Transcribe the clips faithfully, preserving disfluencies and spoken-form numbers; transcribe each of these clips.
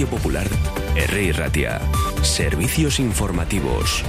Radio Popular, R. Ratia. Servicios informativos.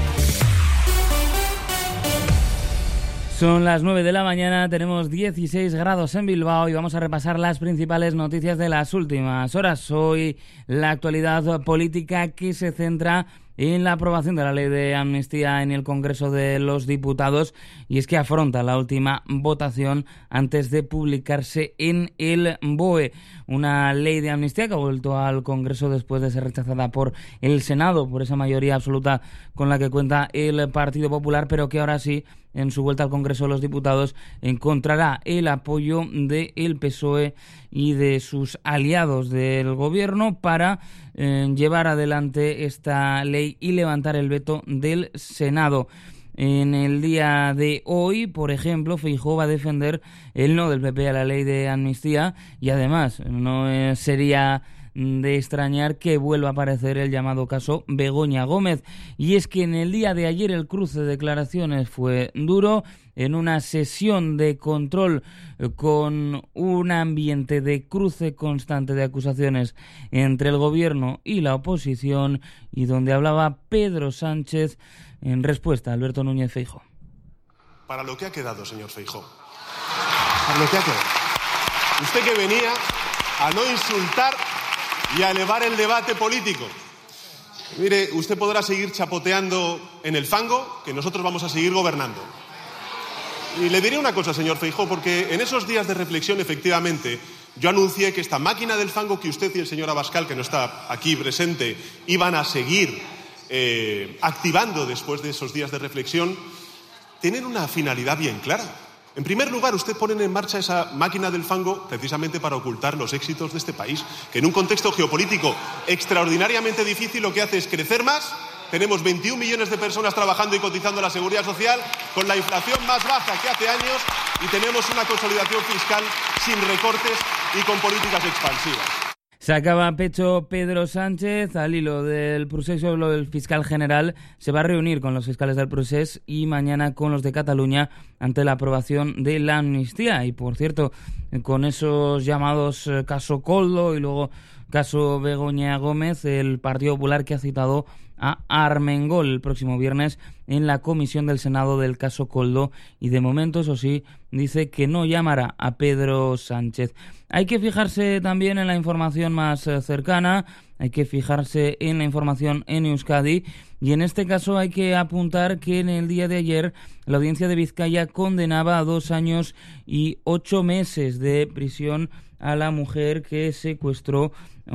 Son las nueve de la mañana, tenemos dieciséis grados en Bilbao y vamos a repasar las principales noticias de las últimas horas. Hoy la actualidad política que se centra en la aprobación de la ley de amnistía en el Congreso de los Diputados, y es que afronta la última votación antes de publicarse en el B O E. Una ley de amnistía que ha vuelto al Congreso después de ser rechazada por el Senado, por esa mayoría absoluta con la que cuenta el Partido Popular, pero que ahora sí, en su vuelta al Congreso de los Diputados, encontrará el apoyo del P S O E y de sus aliados del Gobierno para eh, llevar adelante esta ley y levantar el veto del Senado. En el día de hoy, por ejemplo, Feijóo va a defender el no del P P a la ley de amnistía y además no eh, sería de extrañar que vuelva a aparecer el llamado caso Begoña Gómez. Y es que en el día de ayer el cruce de declaraciones fue duro, en una sesión de control con un ambiente de cruce constante de acusaciones entre el gobierno y la oposición, y donde hablaba Pedro Sánchez en respuesta a Alberto Núñez Feijóo. Para lo que ha quedado, señor Feijóo. Para lo que ha quedado. Usted que venía a no insultar y a elevar el debate político. Mire, usted podrá seguir chapoteando en el fango, que nosotros vamos a seguir gobernando. Y le diré una cosa, señor Feijóo, porque en esos días de reflexión, efectivamente, yo anuncié que esta máquina del fango que usted y el señor Abascal, que no está aquí presente, iban a seguir eh, activando después de esos días de reflexión, tienen una finalidad bien clara. En primer lugar, usted pone en marcha esa máquina del fango precisamente para ocultar los éxitos de este país, que en un contexto geopolítico extraordinariamente difícil lo que hace es crecer más. Tenemos veintiún millones de personas trabajando y cotizando a la Seguridad Social con la inflación más baja que hace años, y tenemos una consolidación fiscal sin recortes y con políticas expansivas. Sacaba pecho Pedro Sánchez al hilo del procés. El fiscal general se va a reunir con los fiscales del procés y mañana con los de Cataluña ante la aprobación de la amnistía. Y por cierto, con esos llamados caso Koldo y luego caso Begoña Gómez, el Partido Popular que ha citado a Armengol el próximo viernes en la comisión del Senado del caso Koldo, y de momento, eso sí, dice que no llamará a Pedro Sánchez. Hay que fijarse también en la información más cercana, hay que fijarse en la información en Euskadi, y en este caso hay que apuntar que en el día de ayer la Audiencia de Vizcaya condenaba a dos años y ocho meses de prisión a la mujer que secuestró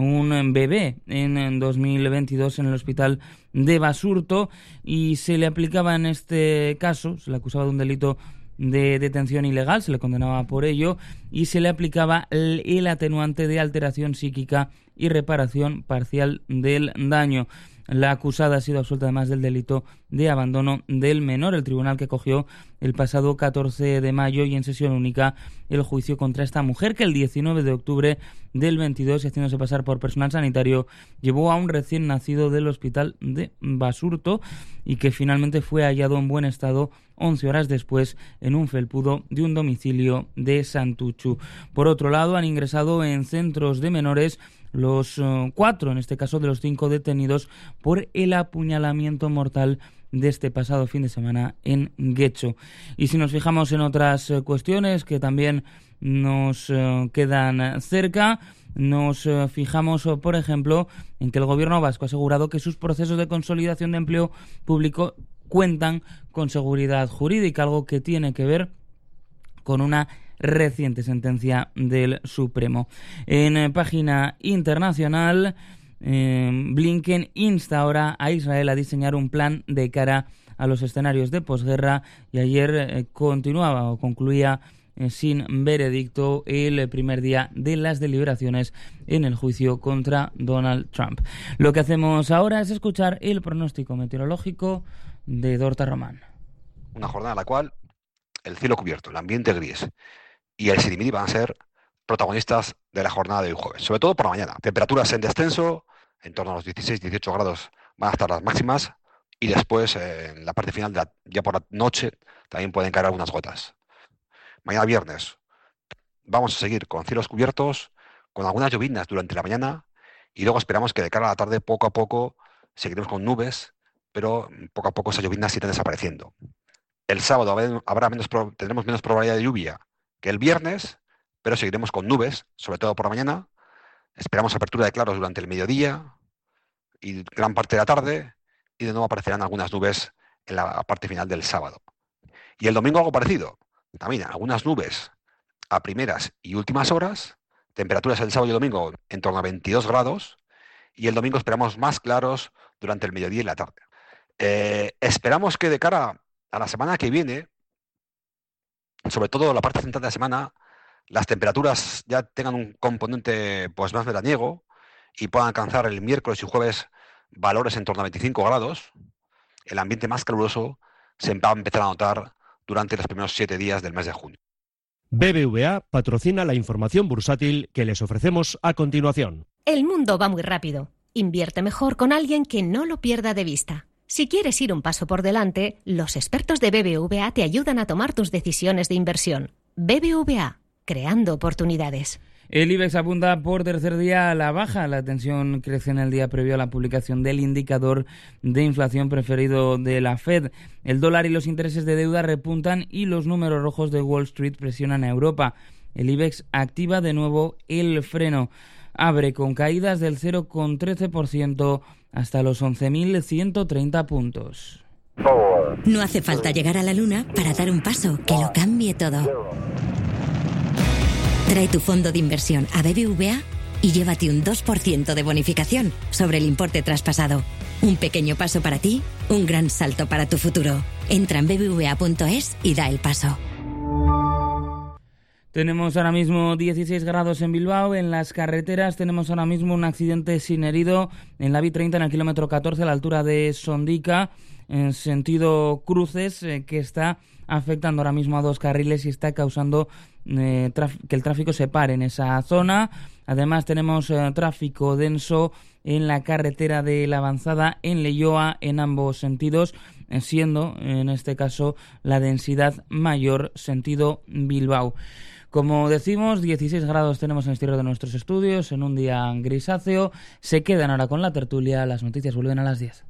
un bebé en dos mil veintidós en el hospital de Basurto, y se le aplicaba en este caso, se le acusaba de un delito de detención ilegal, se le condenaba por ello, y se le aplicaba el, el atenuante de alteración psíquica y reparación parcial del daño. La acusada ha sido absuelta además del delito de abandono del menor. El tribunal que cogió el pasado catorce de mayo y en sesión única el juicio contra esta mujer, que el diecinueve de octubre del veintidós, haciéndose pasar por personal sanitario, llevó a un recién nacido del hospital de Basurto, y que finalmente fue hallado en buen estado once horas después en un felpudo de un domicilio de Santuchu. Por otro lado, han ingresado en centros de menores los uh, cuatro, en este caso, de los cinco detenidos por el apuñalamiento mortal de este pasado fin de semana en Guecho. Y si nos fijamos en otras uh, cuestiones que también nos uh, quedan cerca, nos uh, fijamos, uh, por ejemplo, en que el gobierno vasco ha asegurado que sus procesos de consolidación de empleo público cuentan con seguridad jurídica, algo que tiene que ver con una reciente sentencia del Supremo. En eh, página internacional, eh, Blinken insta ahora a Israel a diseñar un plan de cara a los escenarios de posguerra, y ayer eh, continuaba o concluía eh, sin veredicto el primer día de las deliberaciones en el juicio contra Donald Trump. Lo que hacemos ahora es escuchar el pronóstico meteorológico de Dorta Román. Una jornada en la cual el cielo cubierto, el ambiente gris y el sirimiri van a ser protagonistas de la jornada de hoy jueves, sobre todo por la mañana. Temperaturas en descenso, en torno a los dieciséis dieciocho grados van a estar las máximas, y después eh, en la parte final, de la, ya por la noche, también pueden caer algunas gotas. Mañana viernes vamos a seguir con cielos cubiertos, con algunas lloviznas durante la mañana Y luego esperamos que de cara a la tarde, poco a poco, seguiremos con nubes, pero poco a poco esas lluvias irán desapareciendo. El sábado habrá menos, tendremos menos probabilidad de lluvia que el viernes, pero seguiremos con nubes, sobre todo por la mañana. Esperamos apertura de claros durante el mediodía y gran parte de la tarde, y de nuevo aparecerán algunas nubes en la parte final del sábado. Y el domingo algo parecido. También algunas nubes a primeras y últimas horas, temperaturas el sábado y el domingo en torno a veintidós grados, y el domingo esperamos más claros durante el mediodía y la tarde. Eh, esperamos que de cara a la semana que viene, sobre todo la parte central de la semana, las temperaturas ya tengan un componente pues más veraniego y puedan alcanzar el miércoles y jueves valores en torno a veinticinco grados. El ambiente más caluroso se va a empezar a notar durante los primeros siete días del mes de junio. B B V A patrocina la información bursátil que les ofrecemos a continuación. El mundo va muy rápido. Invierte mejor con alguien que no lo pierda de vista. Si quieres ir un paso por delante, los expertos de B B V A te ayudan a tomar tus decisiones de inversión. B B V A, creando oportunidades. El IBEX apunta por tercer día a la baja. La tensión crece en el día previo a la publicación del indicador de inflación preferido de la Fed. El dólar y los intereses de deuda repuntan y los números rojos de Wall Street presionan a Europa. El IBEX activa de nuevo el freno. Abre con caídas del cero coma trece por ciento hasta los once mil ciento treinta puntos. No hace falta llegar a la luna para dar un paso que lo cambie todo. Trae tu fondo de inversión a B B V A y llévate un dos por ciento de bonificación sobre el importe traspasado. Un pequeño paso para ti, un gran salto para tu futuro. Entra en b b v a punto es y da el paso. Tenemos ahora mismo dieciséis grados en Bilbao. En las carreteras tenemos ahora mismo un accidente sin herido en la B treinta en el kilómetro catorce a la altura de Sondica, en sentido cruces, eh, que está afectando ahora mismo a dos carriles y está causando eh, traf- que el tráfico se pare en esa zona. Además tenemos eh, tráfico denso en la carretera de la Avanzada en Leioa en ambos sentidos, eh, siendo en este caso la densidad mayor sentido Bilbao. Como decimos, dieciséis grados tenemos en el exterior de nuestros estudios en un día grisáceo. Se quedan ahora con la tertulia. Las noticias vuelven a las diez.